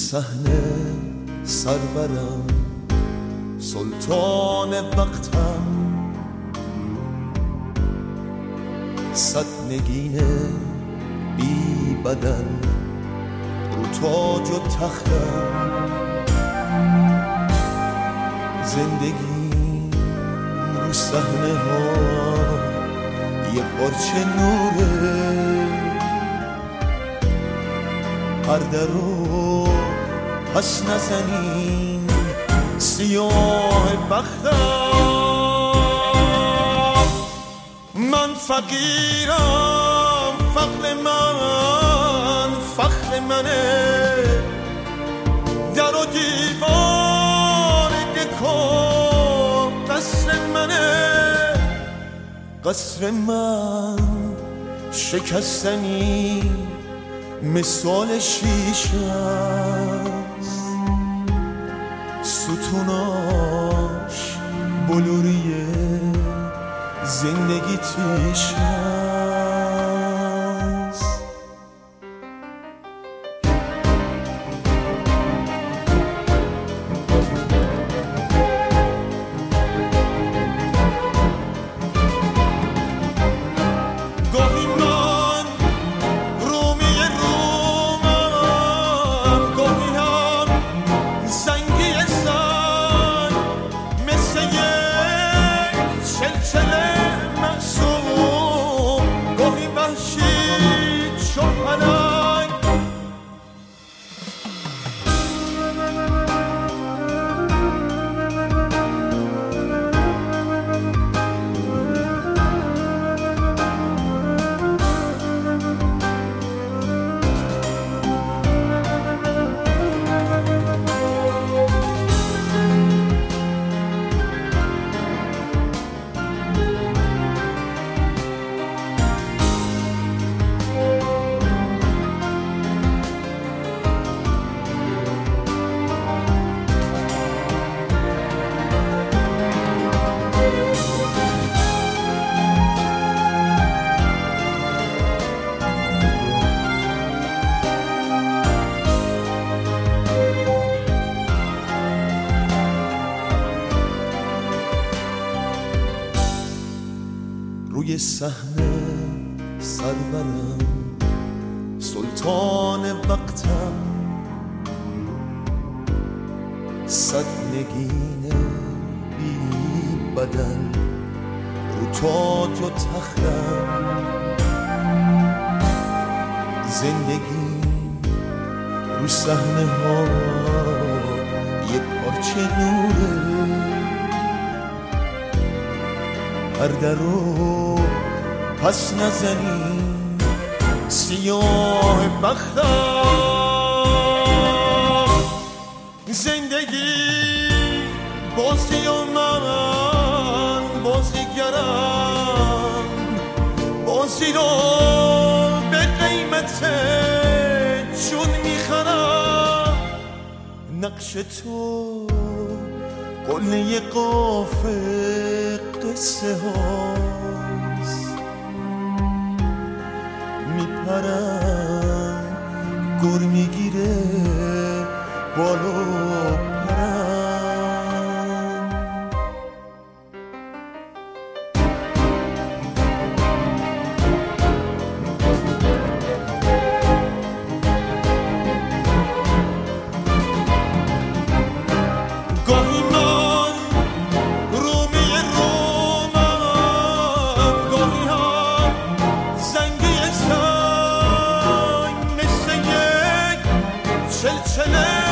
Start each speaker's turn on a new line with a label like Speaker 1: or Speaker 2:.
Speaker 1: صحنه سرورم، سلطان وقتم، صد نگین بی بدل رو تاج و تختم. زندگی رو صحنه ها یه پارچه نوره، پرده رو پس نزنین سیاه بختم. من فقیرم، فقر من فخر منه، در و دیوار دکو قصر منه. قصر من شکستنی مثال شیشه است، ستوناش بلوریه، زندگی تیشه است. گاهی من رومی رومم، گاهی هم زنگی سنگ، مثل یک چلچله معصوم، گاهی وحشی چون پلنگ. روی صحنه سرورم، سلطان وقتم، صد نگین بی بدل رو تاج و تختم. زندگی رو صحنه ها یه پارچه نوره، پرده رو پس نزنین سیاه بختم. زندگی بازی و من بازیگرم، بازی رو به قیمت جون میخرم. نقش تو قله قافه قصه هاست، میپرم گر میگیره بالو پرم. گاهی من رومی رومم، گاهی هم زنگی سنگ، مثل یک چلچله